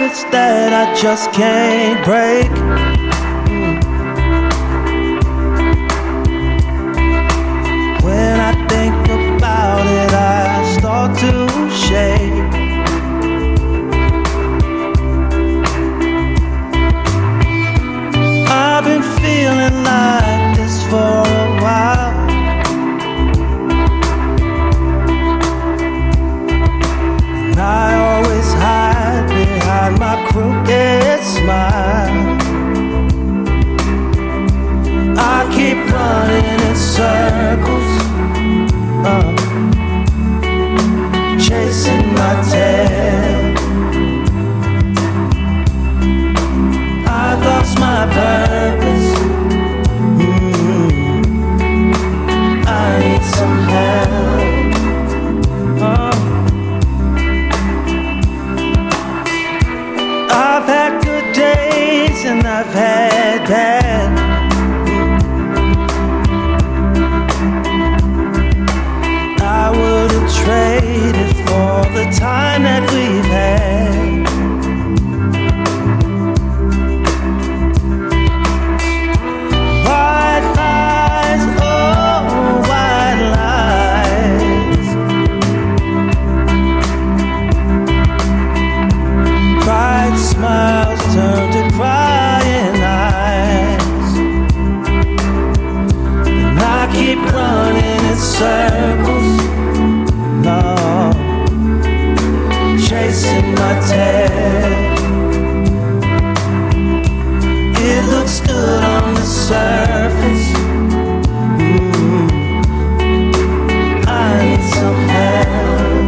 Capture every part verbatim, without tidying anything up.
habits that I just can't break. When I think about it, I start to shake. I've been feeling like this for a while. And I always hide behind my crooked smile. I keep running in circles, uh, chasing my tail. I've lost my purpose. Mm-hmm. I need some help. Uh. I've had good days and I've had bad. I wouldn't trade it for the time that we've had. White lies, oh, white lies. Bright smiles turn to crying eyes. And I keep running in circles, no, chasing my tail. It looks good on the surface. Mm-hmm. I need some help.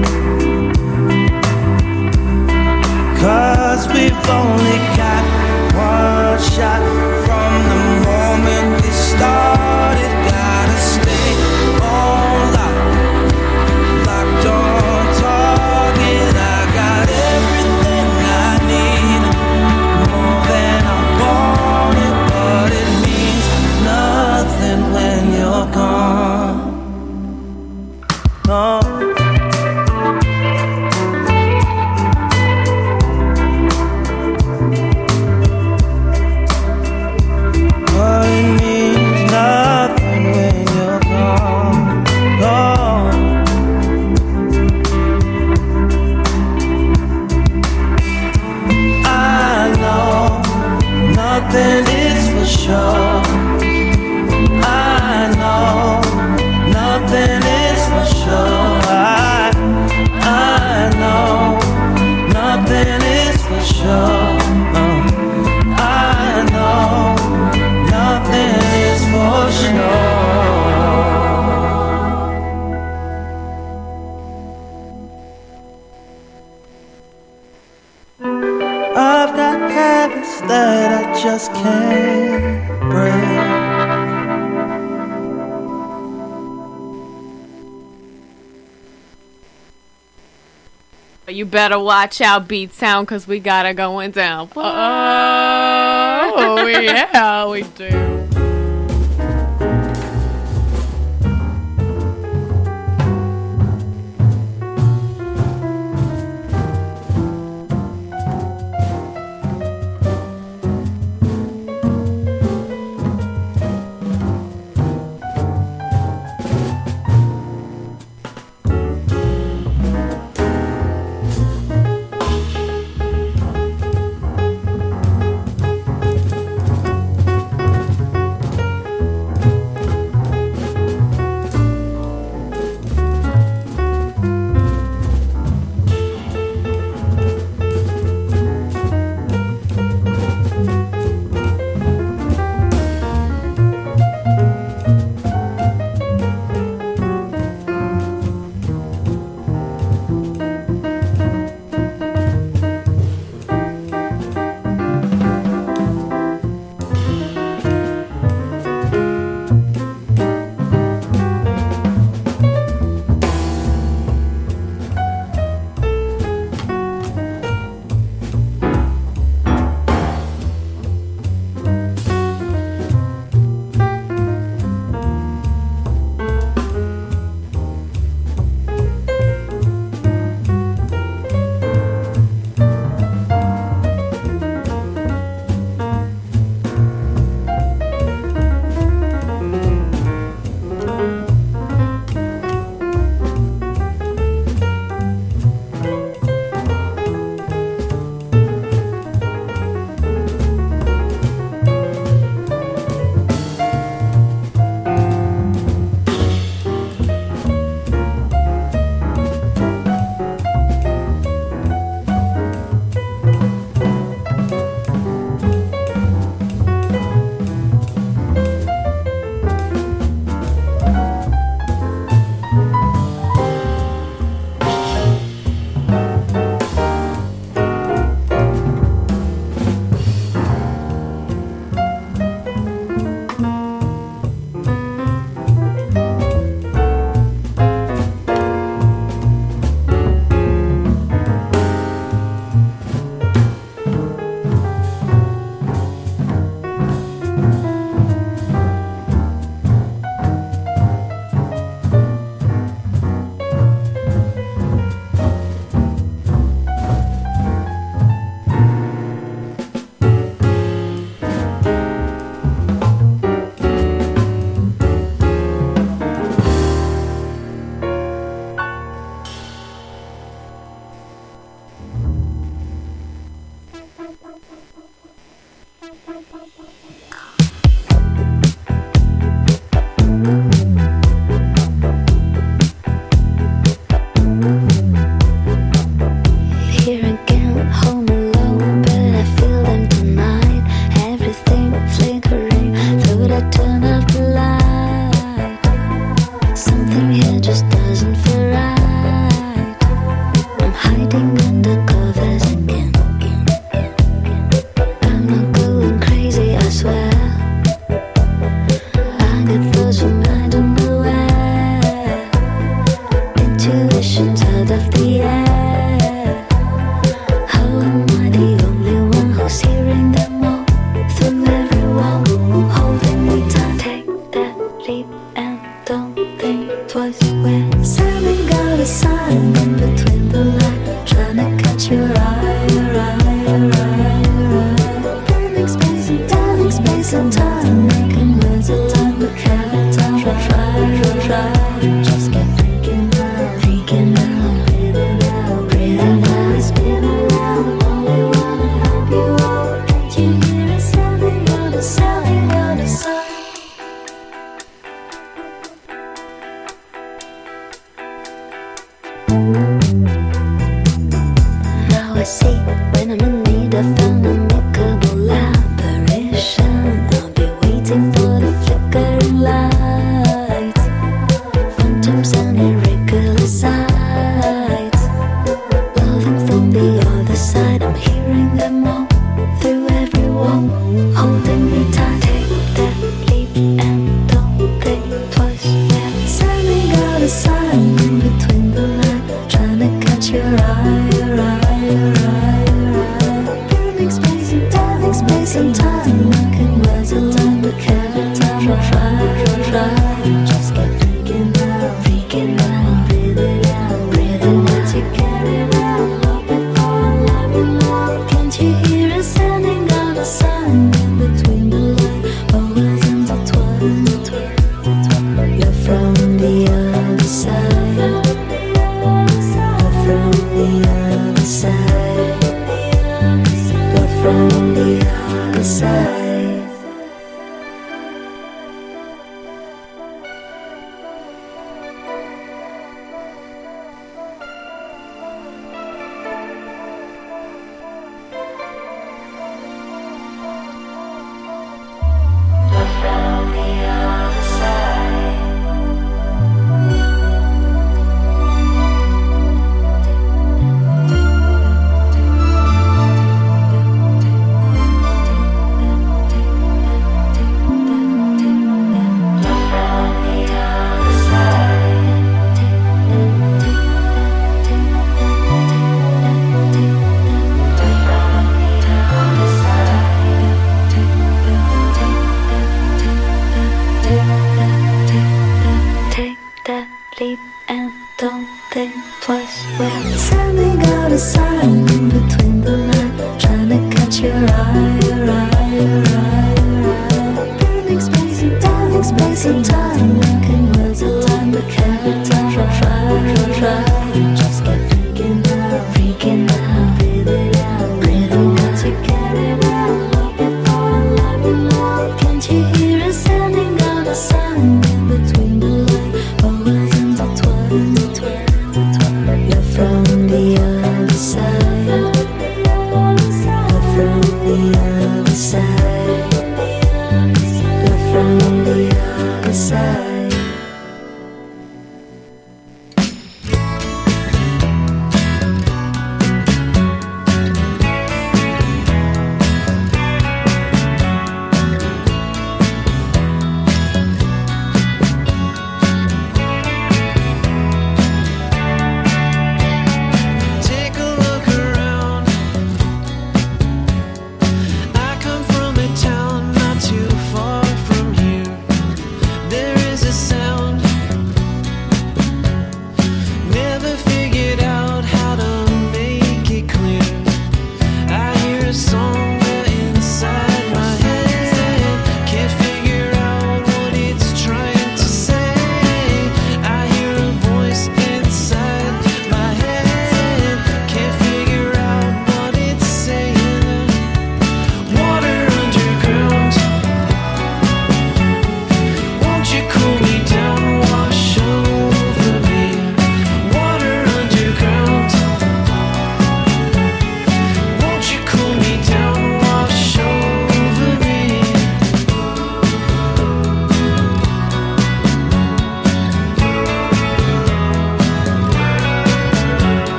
Cause we've only got one shot. From the moment we started, gotta stay on lock, locked on target. I got everything I need, more than I wanted, but it means nothing when you're gone. Oh. But it means nothing when you're gone, gone. I know nothing is for sure. I know nothing is for sure. I, I know nothing is for sure. Uh, I know nothing is for sure. I've got habits that I just can't break. You better watch out, Beat Sound, cause we got it going down. Oh, yeah, we do. out of the air. How am I the only one who's hearing them all through every wall, holding me tight? Take that leap and don't think twice. We're sending out a sign in between the lines, trying to catch your eye, your eye, your eye, your eye. Burning space and time, space and time, making words of time, but try, try, try, try. Just get freaking out, freaking out, breathing out, breathing out, spinning around. Only wanna help you out. Can't you hear us sounding out the sounding out the sound? Now I see when I'm in need of an amicable apparition. I'll be waiting for the flickering light, phantoms and irregular sights, loving from the other side. I'm hearing them all through every wall, holding me tight. Take that leap and don't think twice. We're sending out a sign in between the lines, trying to catch your eye, your eye, your eye, your eye. Burning space and time, space and time, making words of time, but every time I try, try, just get freaking out, freaking out, breathing out, breathing out. You carry around love before I love you more. Can't you hear us sending out a sign in between the lines? Always intertwined. You're from the other side. You're from the other side. You're from the other side. Take that leap and don't think twice. We're sending out a sign in between the lines, trying to catch your eye, your eye, your eye, your eye. Burning space and time, space and time, making words of time, but every time I try, try, just get freaking out, freaking out, breathing out, breathing out. You carry around love before I love you more. Can't you hear us sending out a sign in between the lines? Always intertwined. You're from the other side. You're from the other side. You're from the other side.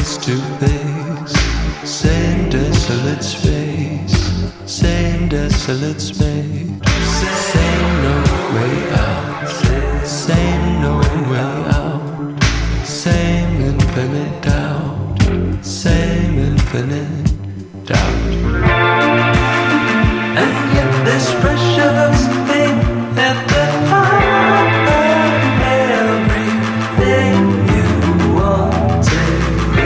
face to face, same desolate space, same desolate space, same no way out, same no way out, same infinite doubt, same infinite doubt. And yet this precious thing at the heart of everything you wanted.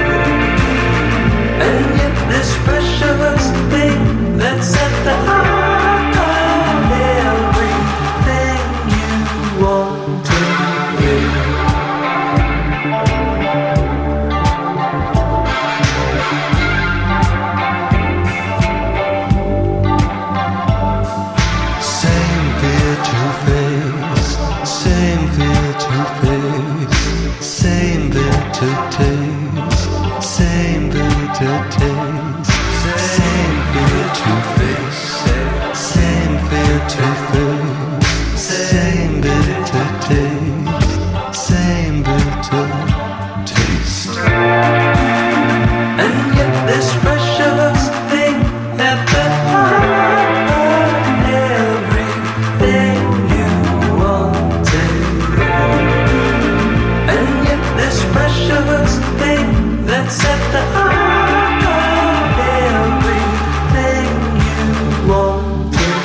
And yet this precious thing that's at the heart of everything you wanted. Same fear to face, same fear to face, same bitter taste, same bitter taste, same fear to face, same fear to face, same bitter taste, same bitter taste. And yet this precious thing at the heart of everything you wanted. And yet this precious thing that's at the heart of everything you wanted.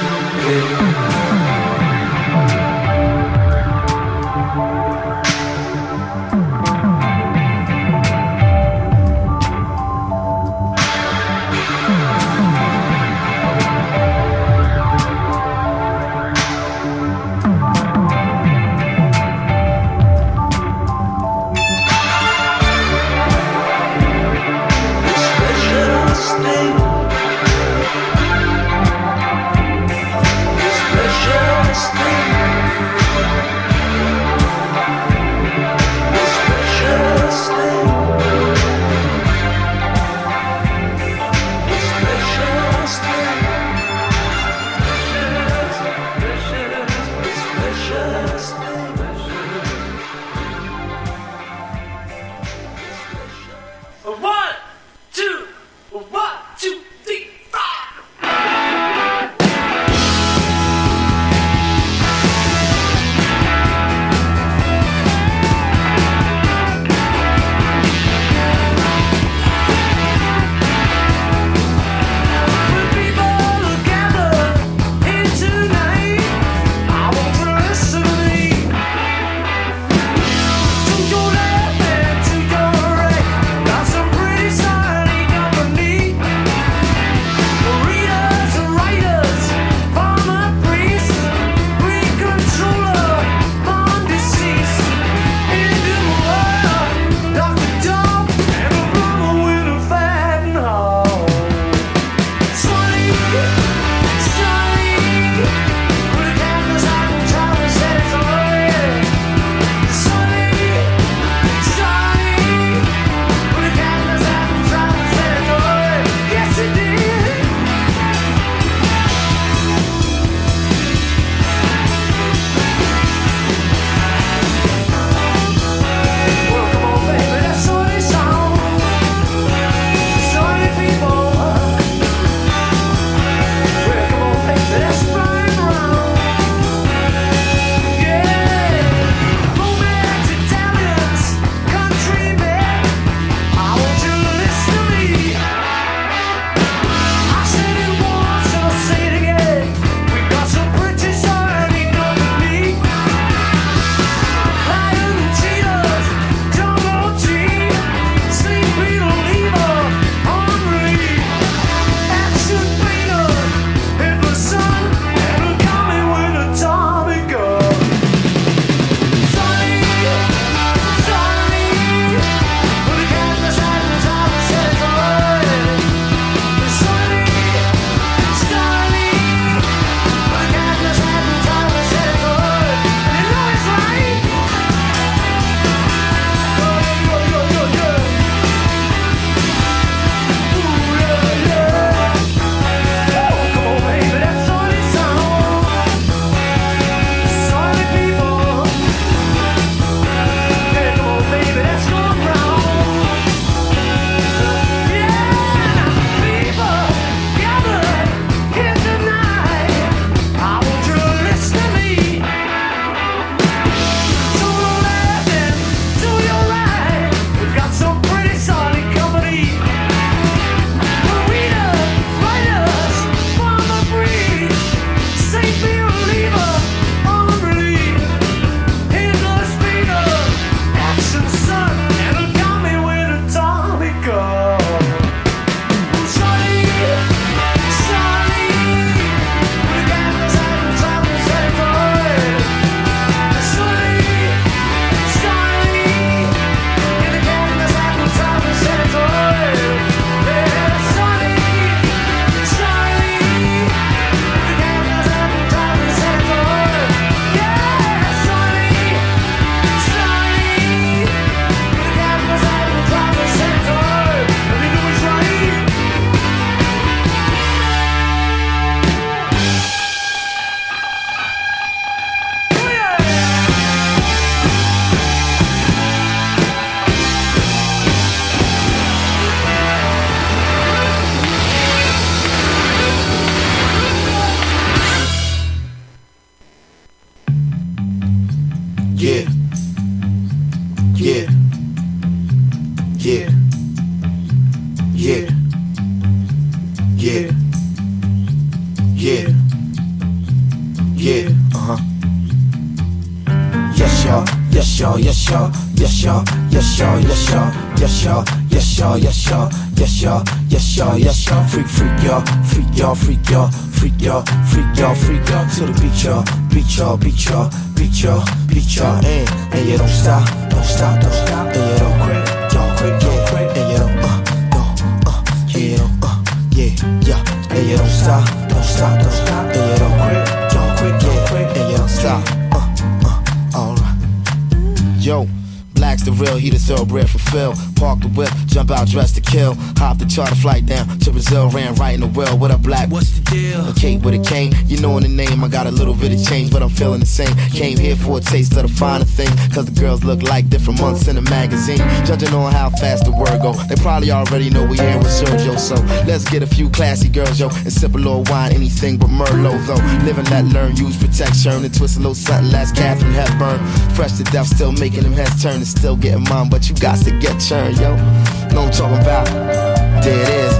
y'all, yes y'all, yes y'all, yes y'all, yes y'all, yes y'all, yes y'all, yes y'all, yes y'all, freak, freak y'all, freak y'all, freak y'all, freak y'all, freak y'all, freak y'all, to the beat y'all, beat y'all, beat y'all, beat y'all, beat y'all, and and you don't stop, don't stop, don't stop, and you don't quit, don't quit, don't quit, and you don't uh, don't uh, yeah, you don't uh, yeah, yeah, and you don't stop, don't stop, don't stop, and you don't quit, don't quit, don't quit, and you don't stop, uh, uh, alright, yo. Black's the real, he the thoroughbred fulfill. Park the whip, jump out, dress to kill. Hop the charter flight down to Brazil, ran right in the well. What up, Black? What's the deal? A cake with a cane, you know in the name. I got a little bit of change, but I'm feeling the same. Came here for a taste of the finer thing, cause the girls look like different months in a magazine. Judging on how fast the word go, they probably already know we here with Sergio. So let's get a few classy girls, yo, and sip a little wine, anything but Merlot, though. Live and let learn, use protection, and twist a little something last Catherine Hepburn. Fresh to death, still making them heads turn. Still getting mine, but you got to get churned, yo. Know what I'm talking about? There it is.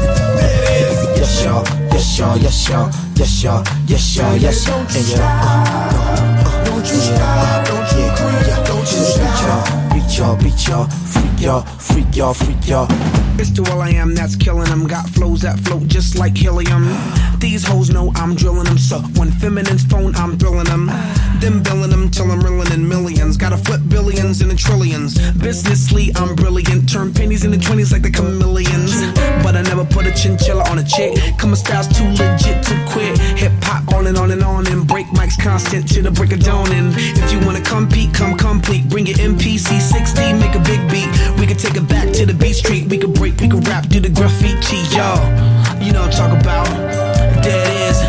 Yes, y'all. Yes, y'all. Yes, y'all. Yes, y'all. Yes, y'all. Yes, y'all. And yeah, uh, uh, don't you stop? Don't you quit? Don't you stop? Beat y'all, beat y'all, freak y'all, freak y'all, freak y'all. It's to all I am that's killing them. Got flows that float just like helium. These hoes know I'm drilling them. So when feminine's phone, I'm thrilling them. Them billing them till I'm reeling in millions. Gotta flip billions into trillions. Businessly, I'm brilliant. Turn pennies into twenties like the chameleons. But I never put a chinchilla on a chick. Come style's too legit to quit. Hip hop on and on and on. And break mics constant to the break of dawn. And if you wanna compete, come complete. Bring your M P C sixty, make a big beat. We can take it back to the beat street. We can break, we can rap, do the graffiti, y'all. You know what I'm talking about. There it is.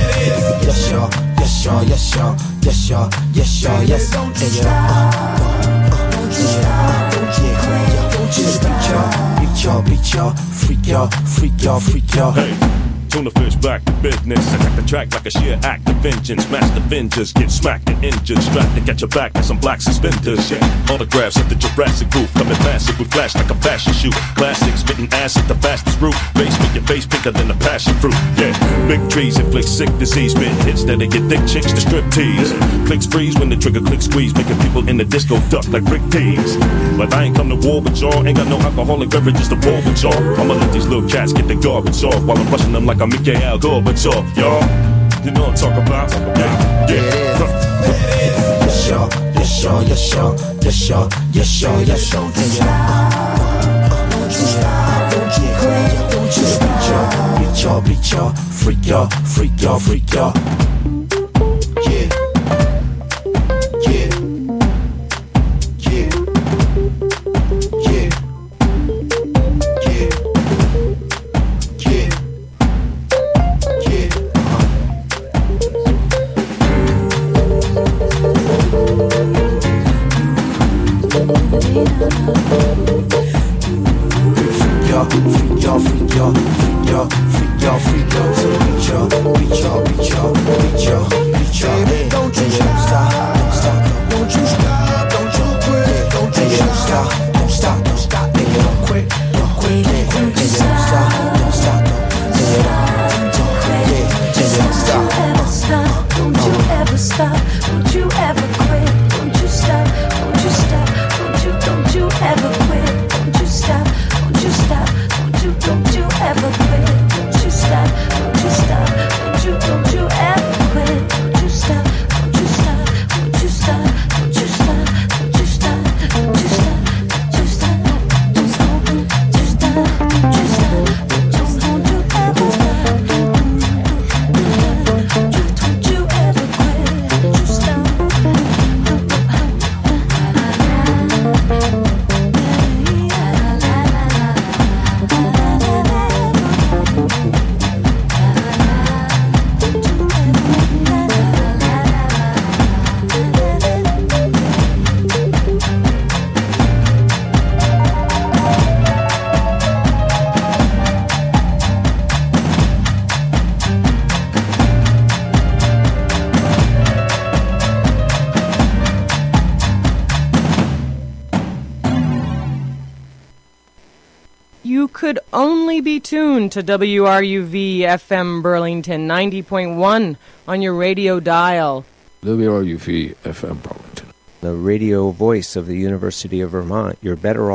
Yes, y'all. Yes, y'all. Yes, y'all. Yes, y'all. Yes, y'all. Yes, y'all. And yeah, don't you stop. Don't you quit. Don't you stop. Beat y'all, beat y'all, freak y'all, freak y'all, freak y'all. Hey. Tuna fish back to business. Attack the track like a sheer act of vengeance. Master Avengers get smacked and injured. Strapped to catch your back like some black suspenders. Yeah. Autographs at the Jurassic roof. Coming massive, we flash like a fashion shoot. Classic, spitting acid, the fastest route. Face make your face pinker than the passion fruit. Yeah. Big trees inflict sick disease. Spit hits that they get thick chicks to strip tease. Clicks freeze when the trigger click squeeze. Making people in the disco duck like Rick Tees. But I ain't come to war with y'all. Ain't got no alcoholic beverages to war with y'all. I'ma let these little cats get their garbage off while I'm rushing them like I'm Mikhail Gorbachev, y'all. You know what I'm talking about? Yeah, yeah. Yes, y'all. Yes, y'all. Yes, y'all. Yes, y'all. Yes, y'all. Yes, y'all. And yeah, don't you stop. Don't you quit. Don't you stop. Beat y'all, beat y'all, freak y'all, freak y'all, freak y'all. Yeah. Yeah. Yeah. Yeah. Yeah. Yeah. Yeah. Freak y'all, freak y'all, freak y'all, freak y'all, freak y'all, freak y'all. So beat y'all, beat y'all, beat y'all, beat y'all, beat y'all. Baby, don't you stop, don't stop, don't you stop, don't you quit, don't you stop, don't stop, don't stop, and you don't quit, don't quit, don't quit, and you don't stop, don't stop, and you don't, don't quit, and you don't stop. Don't you ever stop, don't you ever quit, don't you stop, don't you stop, don't you, don't you ever quit, don't you stop, don't you stop, don't you, don't you ever quit, don't you stop, don't you stop, don't you, don't you ever quit, don't you stop, don't you stop, don't you stop, don't you stop, don't you stop, don't you stop, don't you stop, don't you stop, don't you stop, don't you stop, don't you ever stop, don't you ever quit, don't you stop. You could only be tuned to W R U V F M Burlington ninety point one on your radio dial. W R U V F M Burlington. the radio voice of the University of Vermont. You're better off